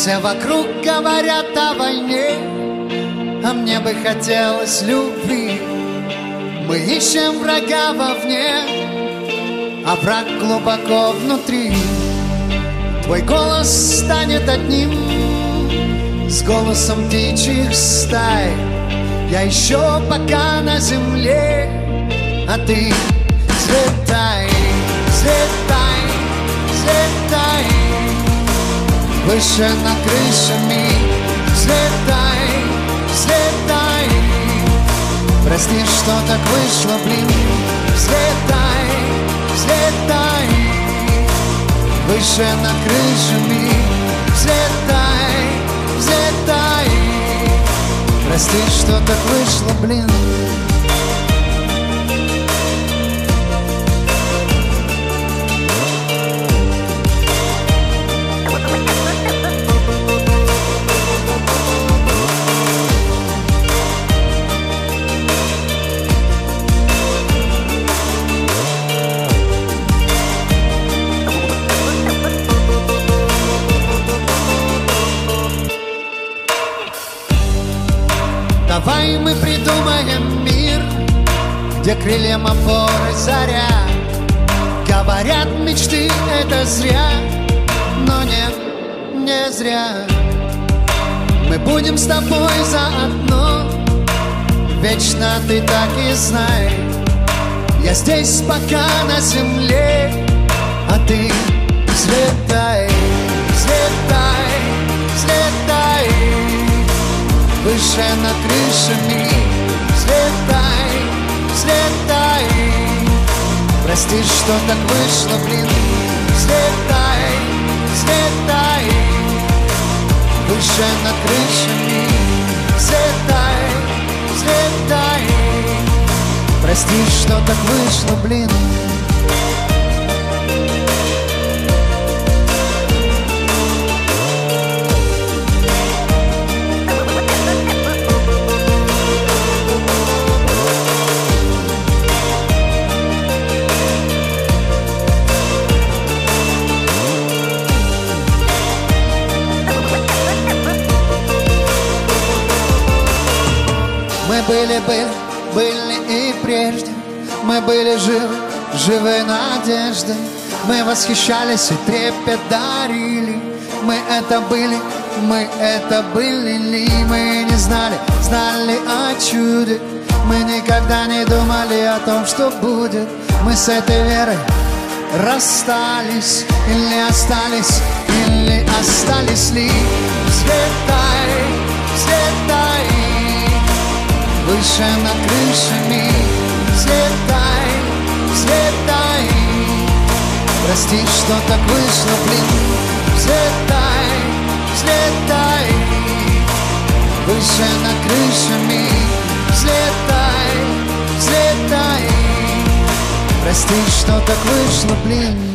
Все вокруг говорят о войне, а мне бы хотелось любви. Мы ищем врага вовне, а враг глубоко внутри. Твой голос станет одним с голосом птичьих стай. Я еще пока на земле, а ты взлетай, взлетай, взлетай выше над крышами. Взлетай, взлетай. Прости, что так вышло, блин. Взлетай, взлетай выше над крышами. Взлетай, взлетай. Прости, что так вышло, блин. Давай мы придумаем мир, где крыльям опоры заря. Говорят, мечты это зря, но нет, не зря. Мы будем с тобой заодно, вечно ты так и знай. Я здесь пока на земле, а ты взлетай, взлетай, взлетай выше над крышами. Взлетай, взлетай. Прости, что так вышло, блин. Взлетай, взлетай выше над крышами. Взлетай, взлетай. Прости, что так вышло, блин. Мы были и прежде. Мы были живы надеждой. Мы восхищались и трепет дарили. Мы это были ли? Мы не знали о чуде. Мы никогда не думали о том, что будет. Мы с этой верой расстались или остались ли? Взлетай, взлетай выше над крышами. Взлетай, взлетай. Прости, что так вышло, блин. Взлетай, взлетай выше над крышами. Взлетай, взлетай. Прости, что так вышло, блин.